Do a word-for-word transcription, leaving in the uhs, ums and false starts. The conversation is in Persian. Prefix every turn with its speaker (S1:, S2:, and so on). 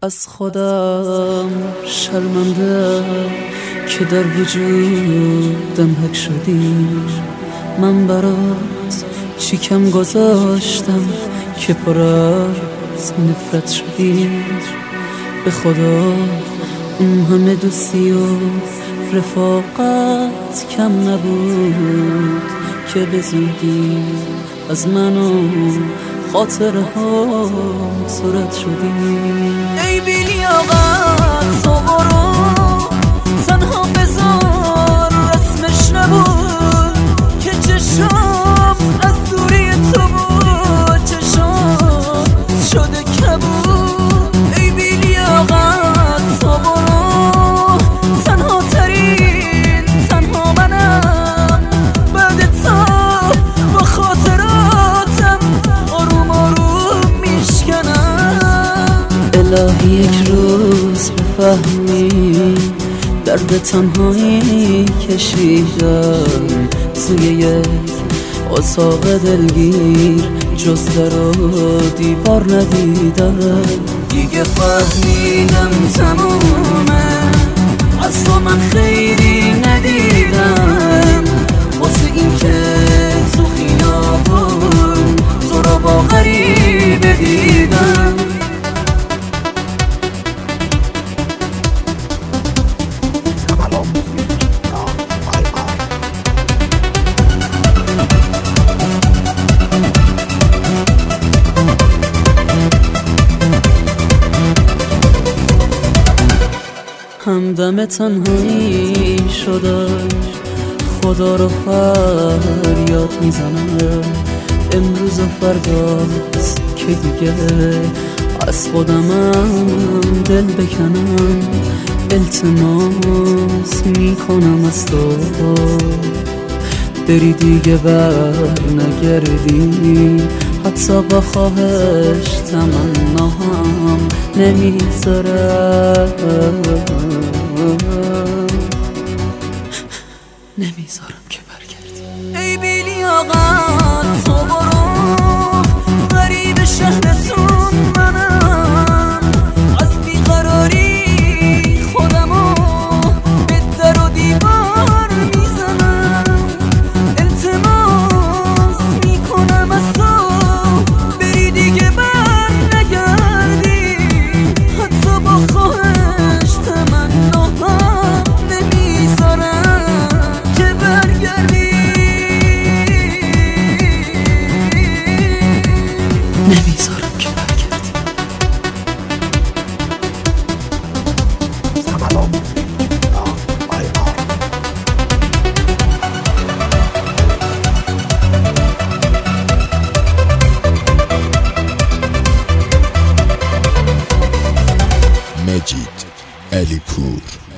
S1: از خودم شرمنده که در وجودم حک شدی. من برات چی کم گذاشتم که پر از نفرت شدی. به خدا اون همه دوستی و رفاقت کم نبود که به زودی از من و خاطره ها صورت شدی. ای بی لیاقت تو برو، تنها بذار رسمش نبود که چشم از دوری تو بود، چشم شده کبود. ای بی لیاقت تو برو، تنها ترین تنها منم بعد تو با خاطراتم آروم آروم میشکنم. الهی یک روز بفهمی درد تنهایی کشیدم توی یک اتاق دلگیر، جز در و دیوار ندیدم. دیگه فهمیدم تمومه، از تو من خیلی ندیدم، واسه این که تو خیابون تو رو با غریبه دیدم. همدم تنهایی شدش، خدا رو فریاد میزنم. امروز و فرداست که دیگه از خودمم دل بکنم. التماس میکنم از تو بری دیگه بر نگردی، حتی با خواهش تمناهم نمیذارم نمیذارم که برگردی. ای بی لیاقت تو برو، غریب شهرتون منم، از بیقراری خودمو به در و دیوار میزنم. التماس میکنم از تو بری دیگه بر نگردی، حتی با خواهش تمناها نمیذارم که برگردی. نمیذارم که برگردی.
S2: مجید علی پور.